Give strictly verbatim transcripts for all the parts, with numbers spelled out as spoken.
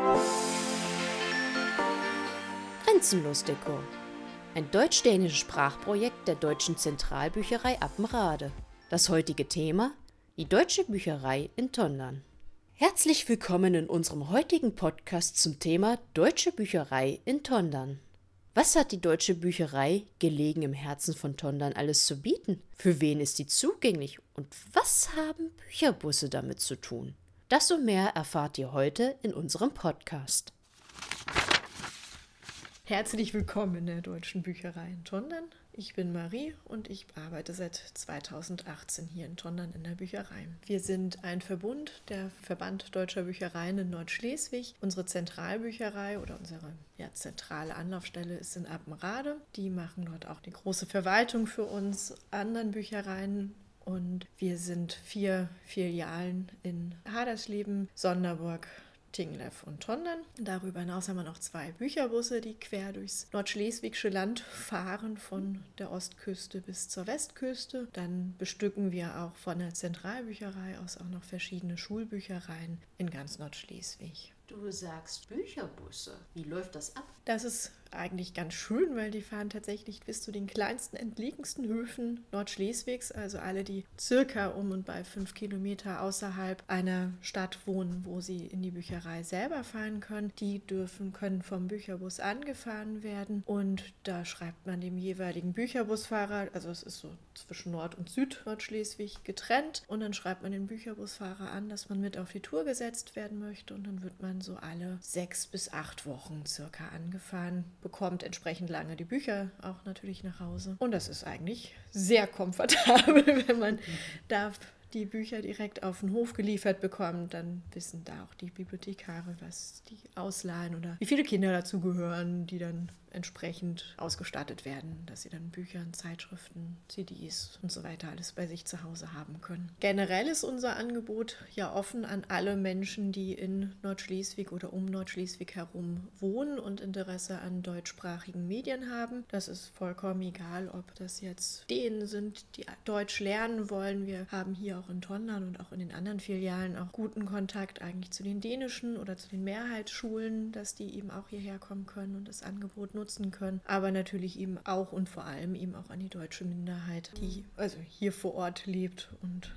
Grenzenlos Dekor. Ein deutsch-dänisches Sprachprojekt der Deutschen Zentralbücherei Appenrade. Das heutige Thema: die Deutsche Bücherei in Tondern. Herzlich willkommen in unserem heutigen Podcast zum Thema Deutsche Bücherei in Tondern. Was hat die Deutsche Bücherei, gelegen im Herzen von Tondern, alles zu bieten? Für wen ist sie zugänglich? Und was haben Bücherbusse damit zu tun? Das und mehr erfahrt ihr heute in unserem Podcast. Herzlich willkommen in der Deutschen Bücherei in Tondern. Ich bin Marie und ich arbeite seit zweitausendachtzehn hier in Tondern in der Bücherei. Wir sind ein Verbund, der Verband Deutscher Büchereien in Nordschleswig. Unsere Zentralbücherei oder unsere ja, zentrale Anlaufstelle ist in Appenrade. Die machen dort auch die große Verwaltung für uns anderen Büchereien. Und wir sind vier Filialen in Hadersleben, Sonderburg, Tinglev und Tondern. Darüber hinaus haben wir noch zwei Bücherbusse, die quer durchs nordschleswigsche Land fahren, von der Ostküste bis zur Westküste. Dann bestücken wir auch von der Zentralbücherei aus auch noch verschiedene Schulbüchereien in ganz Nordschleswig. Du sagst Bücherbusse. Wie läuft das ab? Das ist eigentlich ganz schön, weil die fahren tatsächlich bis zu den kleinsten, entlegensten Höfen Nordschleswigs, also alle, die circa um und bei fünf Kilometer außerhalb einer Stadt wohnen, wo sie in die Bücherei selber fahren können. Die dürfen, können vom Bücherbus angefahren werden und da schreibt man dem jeweiligen Bücherbusfahrer, also es ist so zwischen Nord- und Süd-Nordschleswig getrennt, und dann schreibt man den Bücherbusfahrer an, dass man mit auf die Tour gesetzt werden möchte, und dann wird man so alle sechs bis acht Wochen circa angefahren, bekommt entsprechend lange die Bücher auch natürlich nach Hause. Und das ist eigentlich sehr komfortabel, wenn man da die Bücher direkt auf den Hof geliefert bekommt. Dann wissen da auch die Bibliothekare, was die ausleihen oder wie viele Kinder dazu gehören, die dann entsprechend ausgestattet werden, dass sie dann Bücher, Zeitschriften, C Ds und so weiter alles bei sich zu Hause haben können. Generell ist unser Angebot ja offen an alle Menschen, die in Nordschleswig oder um Nordschleswig herum wohnen und Interesse an deutschsprachigen Medien haben. Das ist vollkommen egal, ob das jetzt Dänen sind, die Deutsch lernen wollen. Wir haben hier auch in Tondern und auch in den anderen Filialen auch guten Kontakt eigentlich zu den dänischen oder zu den Mehrheitsschulen, dass die eben auch hierher kommen können und das Angebot nutzen können, aber natürlich eben auch und vor allem eben auch an die deutsche Minderheit, die also hier vor Ort lebt und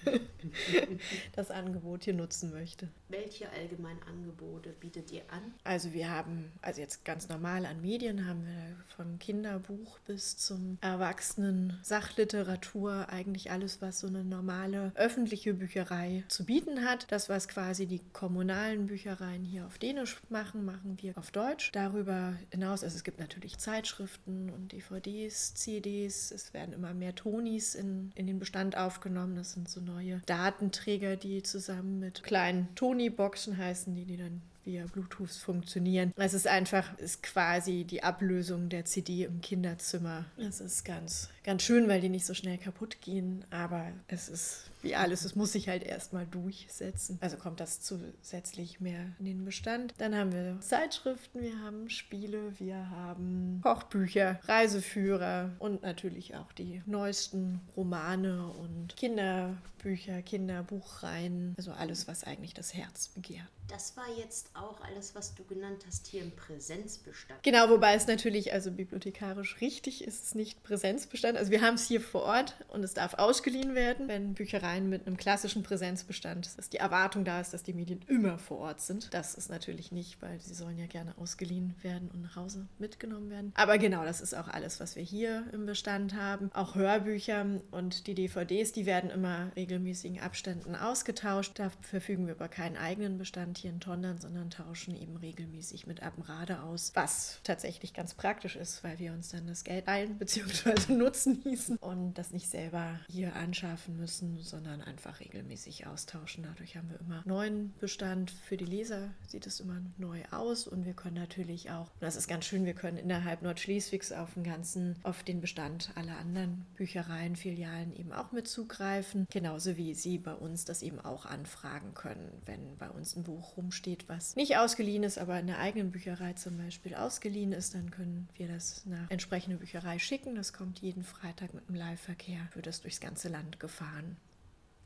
das Angebot hier nutzen möchte. Welche allgemeinen Angebote bietet ihr an? Also wir haben, also jetzt ganz normal an Medien haben wir vom Kinderbuch bis zum Erwachsenen Sachliteratur eigentlich alles, was so eine normale öffentliche Bücherei zu bieten hat. Das, was quasi die kommunalen Büchereien hier auf Dänisch machen, machen wir auf Deutsch. Darüber hinaus, also es gibt natürlich Zeitschriften und D V Ds, C Ds, es werden immer mehr Tonis in, in den Bestand aufgenommen. Das sind so neue Datenträger, die zusammen mit kleinen Tony-Boxen heißen, die, die dann via Bluetooth funktionieren. Es ist einfach, ist quasi die Ablösung der C D im Kinderzimmer. Das ist ganz, ganz schön, weil die nicht so schnell kaputt gehen, aber es ist wie alles, es muss sich halt erstmal durchsetzen. Also kommt das zusätzlich mehr in den Bestand. Dann haben wir Zeitschriften, wir haben Spiele, wir haben Kochbücher, Reiseführer und natürlich auch die neuesten Romane und Kinderbücher, Kinderbuchreihen, also alles, was eigentlich das Herz begehrt. Das war jetzt auch alles, was du genannt hast, hier im Präsenzbestand. Genau, wobei es natürlich, also bibliothekarisch richtig ist es nicht Präsenzbestand. Also wir haben es hier vor Ort und es darf ausgeliehen werden. Wenn Büchereien mit einem klassischen Präsenzbestand, dass die Erwartung da ist, dass die Medien immer vor Ort sind. Das ist natürlich nicht, weil sie sollen ja gerne ausgeliehen werden und nach Hause mitgenommen werden. Aber genau, das ist auch alles, was wir hier im Bestand haben. Auch Hörbücher und die D V Ds, die werden immer regelmäßigen Abständen ausgetauscht. Da verfügen wir über keinen eigenen Bestand hier in Tondern, sondern tauschen eben regelmäßig mit Appenrade aus, was tatsächlich ganz praktisch ist, weil wir uns dann das Geld ein- bzw. nutzen hießen und das nicht selber hier anschaffen müssen, sondern einfach regelmäßig austauschen. Dadurch haben wir immer neuen Bestand. Für die Leser sieht es immer neu aus und wir können natürlich auch, und das ist ganz schön, wir können innerhalb Nordschleswigs auf den ganzen, auf den Bestand aller anderen Büchereien, Filialen eben auch mit zugreifen, genauso wie sie bei uns das eben auch anfragen können, wenn bei uns ein Buch rumsteht, was nicht ausgeliehen ist, aber in der eigenen Bücherei zum Beispiel ausgeliehen ist, dann können wir das nach entsprechende Bücherei schicken. Das kommt jeden Freitag mit einem Live-Verkehr, wird das durchs ganze Land gefahren. Das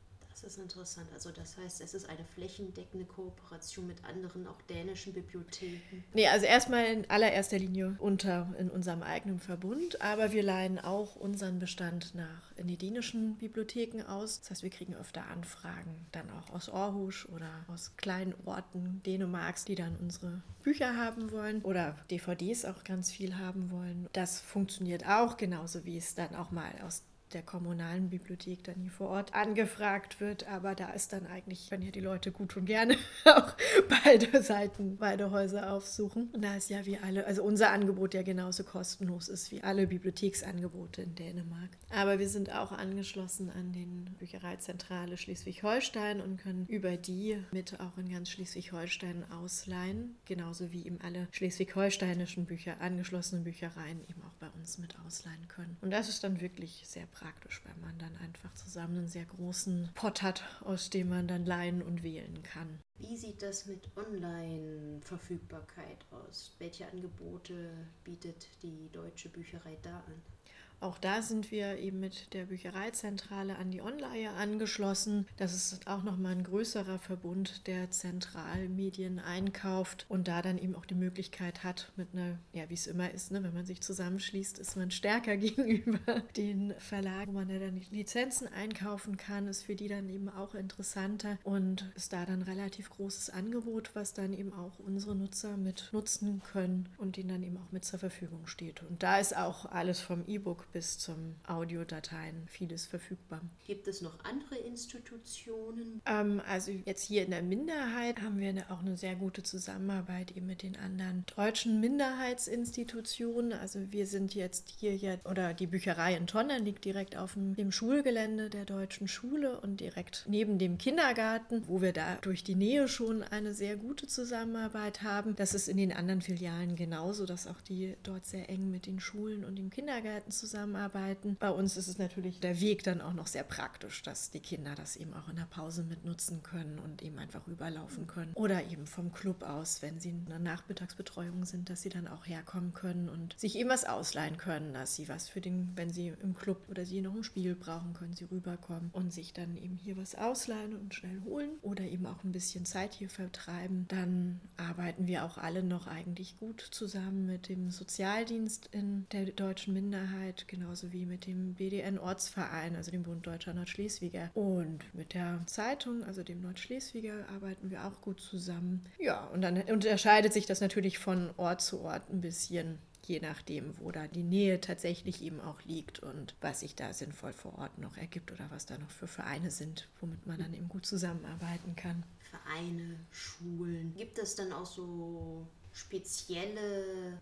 ist interessant. Also das heißt, es ist eine flächendeckende Kooperation mit anderen, auch dänischen Bibliotheken. Nee, also erstmal in allererster Linie unter in unserem eigenen Verbund, aber wir leihen auch unseren Bestand nach in die dänischen Bibliotheken aus. Das heißt, wir kriegen öfter Anfragen dann auch aus Aarhus oder aus kleinen Orten Dänemarks, die dann unsere Bücher haben wollen oder D V Ds auch ganz viel haben wollen. Das funktioniert auch, genauso wie es dann auch mal aus der kommunalen Bibliothek dann hier vor Ort angefragt wird, aber da ist dann eigentlich, können ja die Leute gut und gerne auch beide Seiten, beide Häuser aufsuchen. Und da ist ja wie alle, also unser Angebot ja genauso kostenlos ist wie alle Bibliotheksangebote in Dänemark. Aber wir sind auch angeschlossen an den Büchereizentrale Schleswig-Holstein und können über die mit auch in ganz Schleswig-Holstein ausleihen, genauso wie eben alle schleswig-holsteinischen Bücher, angeschlossenen Büchereien eben auch bei uns mit ausleihen können. Und das ist dann wirklich sehr praktisch. praktisch, weil man dann einfach zusammen einen sehr großen Pott hat, aus dem man dann leihen und wählen kann. Wie sieht das mit Online-Verfügbarkeit aus? Welche Angebote bietet die Deutsche Bücherei da an? Auch da sind wir eben mit der Büchereizentrale an die Online angeschlossen. Das ist auch nochmal ein größerer Verbund, der Zentralmedien einkauft und da dann eben auch die Möglichkeit hat, mit einer, ja wie es immer ist, ne, wenn man sich zusammenschließt, ist man stärker gegenüber den Verlagen, wo man ja dann die Lizenzen einkaufen kann, ist für die dann eben auch interessanter und ist da dann relativ großes Angebot, was dann eben auch unsere Nutzer mit nutzen können und denen dann eben auch mit zur Verfügung steht. Und da ist auch alles vom E-Book bis zum Audiodateien vieles verfügbar. Gibt es noch andere Institutionen? Ähm, also jetzt hier in der Minderheit haben wir auch eine sehr gute Zusammenarbeit eben mit den anderen deutschen Minderheitsinstitutionen. Also wir sind jetzt hier ja, oder die Bücherei in Tondern liegt direkt auf dem, dem Schulgelände der deutschen Schule und direkt neben dem Kindergarten, wo wir da durch die Nähe schon eine sehr gute Zusammenarbeit haben. Das ist in den anderen Filialen genauso, dass auch die dort sehr eng mit den Schulen und dem Kindergarten zusammenarbeiten. Bei uns ist es natürlich der Weg dann auch noch sehr praktisch, dass die Kinder das eben auch in der Pause mit nutzen können und eben einfach rüberlaufen können. Oder eben vom Club aus, wenn sie in einer Nachmittagsbetreuung sind, dass sie dann auch herkommen können und sich eben was ausleihen können, dass sie was für den, wenn sie im Club oder sie noch ein Spiel brauchen, können sie rüberkommen und sich dann eben hier was ausleihen und schnell holen oder eben auch ein bisschen Zeit hier vertreiben. Dann arbeiten wir auch alle noch eigentlich gut zusammen mit dem Sozialdienst in der deutschen Minderheit, genauso wie mit dem B D N-Ortsverein, also dem Bund Deutscher Nordschleswiger. Und mit der Zeitung, also dem Nordschleswiger, arbeiten wir auch gut zusammen. Ja, und dann unterscheidet sich das natürlich von Ort zu Ort ein bisschen, je nachdem, wo da die Nähe tatsächlich eben auch liegt und was sich da sinnvoll vor Ort noch ergibt oder was da noch für Vereine sind, womit man dann eben gut zusammenarbeiten kann. Vereine, Schulen. Gibt es dann auch so spezielle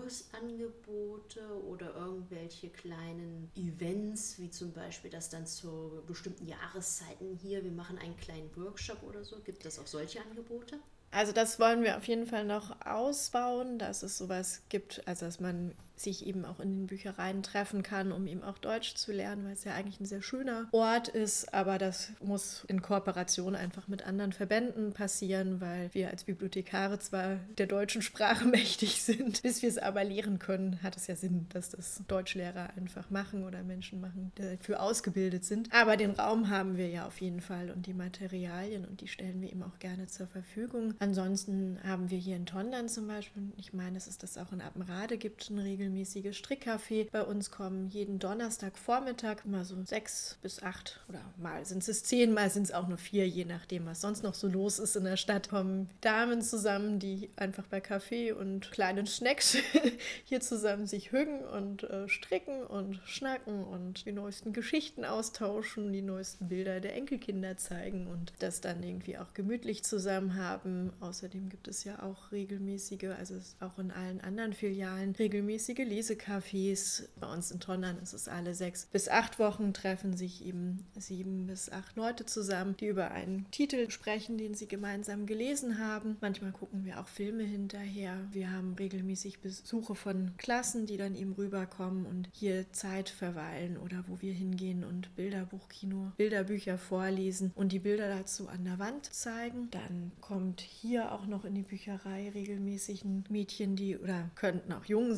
Kursangebote oder irgendwelche kleinen Events, wie zum Beispiel, dass dann zu bestimmten Jahreszeiten hier, wir machen einen kleinen Workshop oder so, gibt es auch solche Angebote? Also das wollen wir auf jeden Fall noch ausbauen, dass es sowas gibt, also dass man sich eben auch in den Büchereien treffen kann, um eben auch Deutsch zu lernen, weil es ja eigentlich ein sehr schöner Ort ist, aber das muss in Kooperation einfach mit anderen Verbänden passieren, weil wir als Bibliothekare zwar der deutschen Sprache mächtig sind, bis wir es aber lehren können, hat es ja Sinn, dass das Deutschlehrer einfach machen oder Menschen machen, die dafür ausgebildet sind. Aber den Raum haben wir ja auf jeden Fall und die Materialien und die stellen wir eben auch gerne zur Verfügung. Ansonsten haben wir hier in Tondern zum Beispiel, ich meine, dass es das auch in Appenrade gibt, ein regelmäßiges Strickcafé. Bei uns kommen jeden Donnerstagvormittag immer so sechs bis acht oder mal sind es zehn, mal sind es auch nur vier, je nachdem, was sonst noch so los ist in der Stadt. Kommen Damen zusammen, die einfach bei Kaffee und kleinen Snacks hier zusammen sich hügen und äh, stricken und schnacken und die neuesten Geschichten austauschen, die neuesten Bilder der Enkelkinder zeigen und das dann irgendwie auch gemütlich zusammen haben. Außerdem gibt es ja auch regelmäßige, also auch in allen anderen Filialen, regelmäßige Lesecafés. Bei uns in Tondern ist es alle sechs bis acht Wochen, treffen sich eben sieben bis acht Leute zusammen, die über einen Titel sprechen, den sie gemeinsam gelesen haben. Manchmal gucken wir auch Filme hinterher. Wir haben regelmäßig Besuche von Klassen, die dann eben rüberkommen und hier Zeit verweilen oder wo wir hingehen und Bilderbuchkino, Bilderbücher vorlesen und die Bilder dazu an der Wand zeigen. Dann kommt hier auch noch in die Bücherei regelmäßig ein Mädchen, die, oder könnten auch Jungen sein,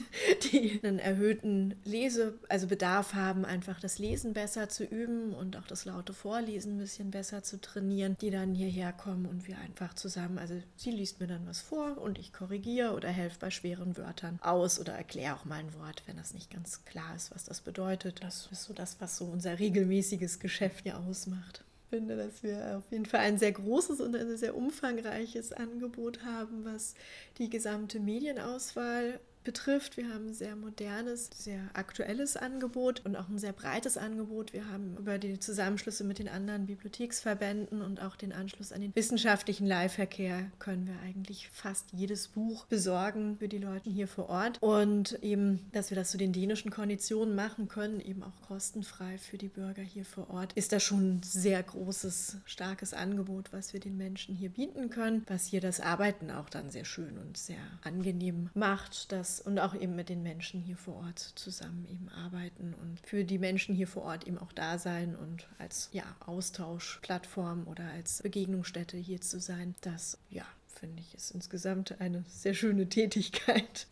die einen erhöhten Lese, also Bedarf haben, einfach das Lesen besser zu üben und auch das laute Vorlesen ein bisschen besser zu trainieren, die dann hierher kommen und wir einfach zusammen, also sie liest mir dann was vor und ich korrigiere oder helfe bei schweren Wörtern aus oder erkläre auch mal ein Wort, wenn das nicht ganz klar ist, was das bedeutet. Das ist so das, was so unser regelmäßiges Geschäft hier ausmacht. Ich finde, dass wir auf jeden Fall ein sehr großes und ein sehr umfangreiches Angebot haben, was die gesamte Medienauswahl betrifft. Wir haben ein sehr modernes, sehr aktuelles Angebot und auch ein sehr breites Angebot. Wir haben über die Zusammenschlüsse mit den anderen Bibliotheksverbänden und auch den Anschluss an den wissenschaftlichen Leihverkehr können wir eigentlich fast jedes Buch besorgen für die Leute hier vor Ort. Und eben, dass wir das zu den dänischen Konditionen machen können, eben auch kostenfrei für die Bürger hier vor Ort, ist das schon ein sehr großes, starkes Angebot, was wir den Menschen hier bieten können, was hier das Arbeiten auch dann sehr schön und sehr angenehm macht, dass und auch eben mit den Menschen hier vor Ort zusammen eben arbeiten und für die Menschen hier vor Ort eben auch da sein und als ja, Austauschplattform oder als Begegnungsstätte hier zu sein. Das, ja, finde ich, ist insgesamt eine sehr schöne Tätigkeit.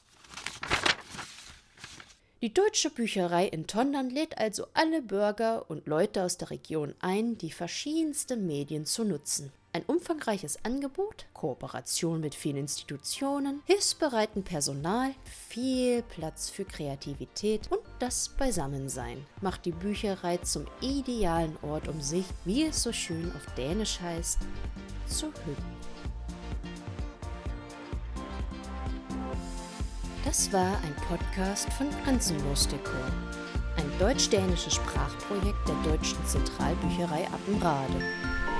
Die Deutsche Bücherei in Tondern lädt also alle Bürger und Leute aus der Region ein, die verschiedensten Medien zu nutzen. Ein umfangreiches Angebot, Kooperation mit vielen Institutionen, hilfsbereiten Personal, viel Platz für Kreativität und das Beisammensein macht die Bücherei zum idealen Ort, um sich, wie es so schön auf Dänisch heißt, zu hyggen. Das war ein Podcast von Grenzenlos Dekor, ein deutsch-dänisches Sprachprojekt der Deutschen Zentralbücherei Appenrade.